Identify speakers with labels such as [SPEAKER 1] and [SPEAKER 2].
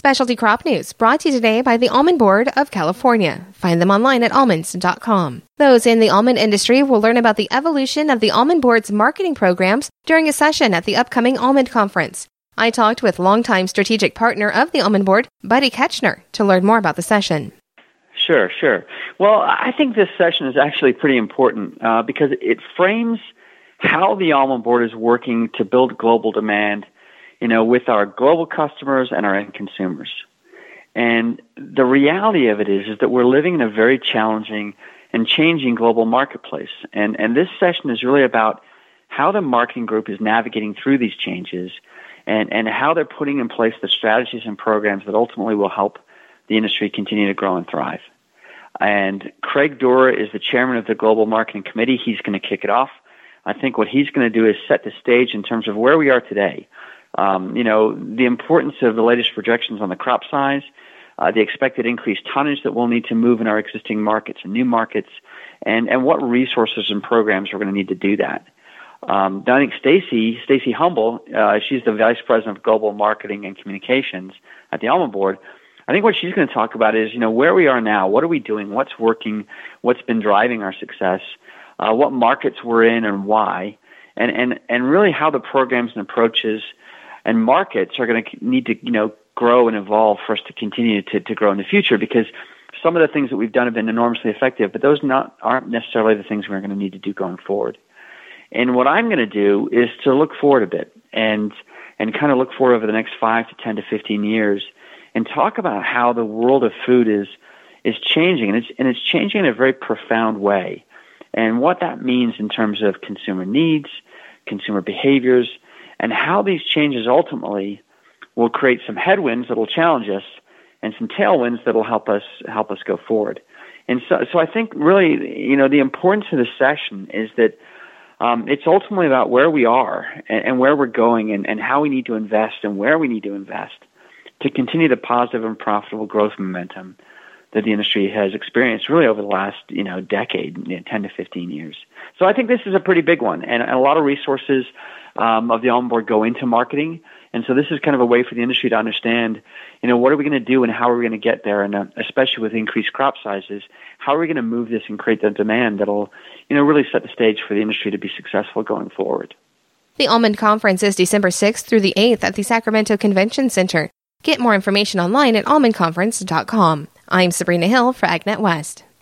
[SPEAKER 1] Specialty Crop News, brought to you today by the Almond Board of California. Find them online at almonds.com. Those in the almond industry will learn about the evolution of the Almond Board's marketing programs during a session at the upcoming Almond Conference. I talked with longtime strategic partner of the Almond Board, Buddy Ketchner, to learn more about the session.
[SPEAKER 2] Sure. Well, I think this session is actually pretty important because it frames how the Almond Board is working to build global demand, with our global customers and our end consumers. And the reality of it is that we're living in a very challenging and changing global marketplace. And this session is really about how the marketing group is navigating through these changes and how they're putting in place the strategies and programs that ultimately will help the industry continue to grow and thrive. And Craig Dura is the chairman of the Global Marketing Committee. He's going to kick it off. I think what he's going to do is set the stage in terms of where we are today. The importance of the latest projections on the crop size, the expected increased tonnage that we'll need to move in our existing markets and new markets, and what resources and programs we're going to need to do that. I think Stacy Humble, she's the Vice President of Global Marketing and Communications at the Almond Board. I think what she's going to talk about is, where we are now, what are we doing, what's working, what's been driving our success, what markets we're in and why, and really how the programs and approaches and markets are going to need to, grow and evolve for us to continue to grow in the future, because some of the things that we've done have been enormously effective, but those aren't necessarily the things we're going to need to do going forward. And what I'm going to do is to look forward a bit and kind of look forward over the next 5 to 10 to 15 years and talk about how the world of food is changing, and it's changing in a very profound way, and what that means in terms of consumer needs, consumer behaviors, and how these changes ultimately will create some headwinds that will challenge us and some tailwinds that will help us go forward. And so I think really, the importance of this session is that it's ultimately about where we are and where we're going and how we need to invest and where we need to invest to continue the positive and profitable growth momentum that the industry has experienced really over the last, decade, 10 to 15 years. So I think this is a pretty big one, and a lot of resources of the Almond Board go into marketing. And so this is kind of a way for the industry to understand, what are we going to do and how are we going to get there? And especially with increased crop sizes, how are we going to move this and create the demand that'll, really set the stage for the industry to be successful going forward?
[SPEAKER 1] The Almond Conference is December 6th through the 8th at the Sacramento Convention Center. Get more information online at almondconference.com. I'm Sabrina Hill for AgNet West.